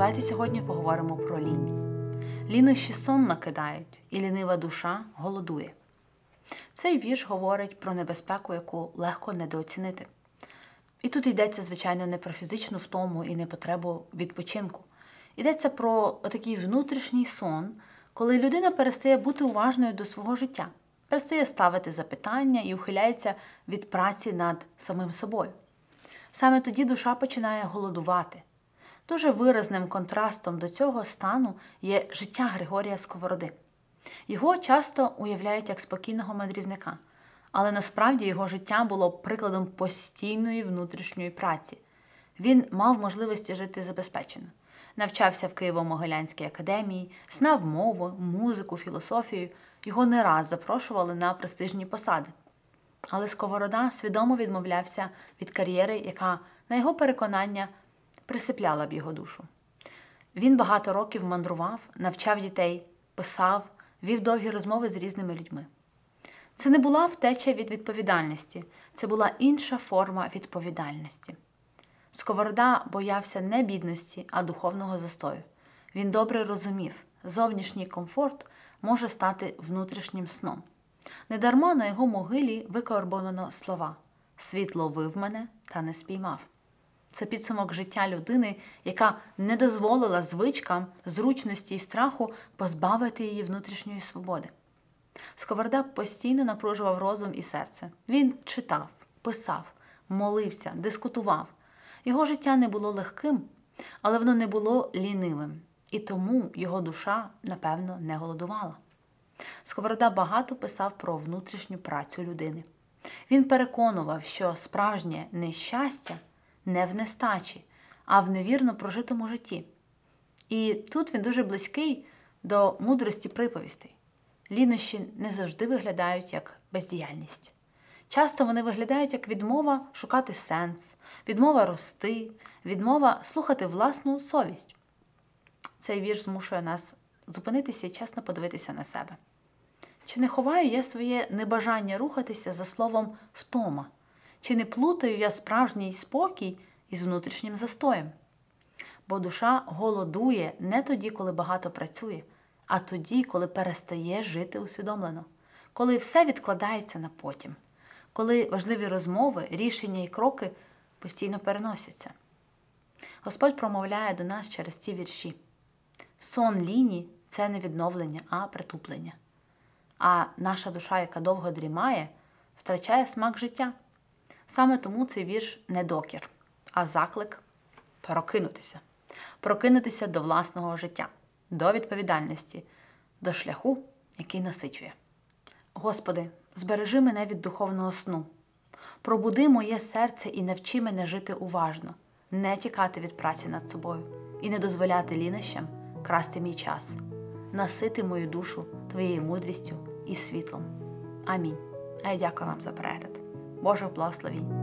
Давайте сьогодні поговоримо про лінь. Лінощі сон накидають, і лінива душа голодує. Цей вірш говорить про небезпеку, яку легко недооцінити. І тут йдеться, звичайно, не про фізичну втому і не потребу відпочинку. Йдеться про такий внутрішній сон, коли людина перестає бути уважною до свого життя, перестає ставити запитання і ухиляється від праці над самим собою. Саме тоді душа починає голодувати. Дуже виразним контрастом до цього стану є життя Григорія Сковороди. Його часто уявляють як спокійного мандрівника, але насправді його життя було прикладом постійної внутрішньої праці. Він мав можливості жити забезпечено. Навчався в Києво-Могилянській академії, знав мову, музику, філософію. Його не раз запрошували на престижні посади. Але Сковорода свідомо відмовлявся від кар'єри, яка, на його переконання, присипляла б його душу. Він багато років мандрував, навчав дітей, писав, вів довгі розмови з різними людьми. Це не була втеча від відповідальності, це була інша форма відповідальності. Сковорода боявся не бідності, а духовного застою. Він добре розумів, зовнішній комфорт може стати внутрішнім сном. Недарма на його могилі викарбовано слова «Світ ловив мене та не спіймав». Це підсумок життя людини, яка не дозволила звичкам, зручності і страху позбавити її внутрішньої свободи. Сковорода постійно напружував розум і серце. Він читав, писав, молився, дискутував. Його життя не було легким, але воно не було лінивим. І тому його душа, напевно, не голодувала. Сковорода багато писав про внутрішню працю людини. Він переконував, що справжнє нещастя не в нестачі, а в невірно прожитому житті. І тут він дуже близький до мудрості приповістей. Лінощі не завжди виглядають як бездіяльність. Часто вони виглядають як відмова шукати сенс, відмова рости, відмова слухати власну совість. Цей вірш змушує нас зупинитися і чесно подивитися на себе. Чи не ховаю я своє небажання рухатися за словом «втома»? Чи не плутаю я справжній спокій із внутрішнім застоєм? Бо душа голодує не тоді, коли багато працює, а тоді, коли перестає жити усвідомлено, коли все відкладається на потім, коли важливі розмови, рішення і кроки постійно переносяться. Господь промовляє до нас через ці вірші. Сон ліні – це не відновлення, а притуплення. А наша душа, яка довго дрімає, втрачає смак життя. Саме тому цей вірш не докір, а заклик прокинутися. Прокинутися до власного життя, до відповідальності, до шляху, який насичує. Господи, збережи мене від духовного сну. Пробуди моє серце і навчи мене жити уважно, не тікати від праці над собою і не дозволяти лінощам красти мій час. Насити мою душу Твоєю мудрістю і світлом. Амінь. А я дякую вам за перегляд. Божих благословінь.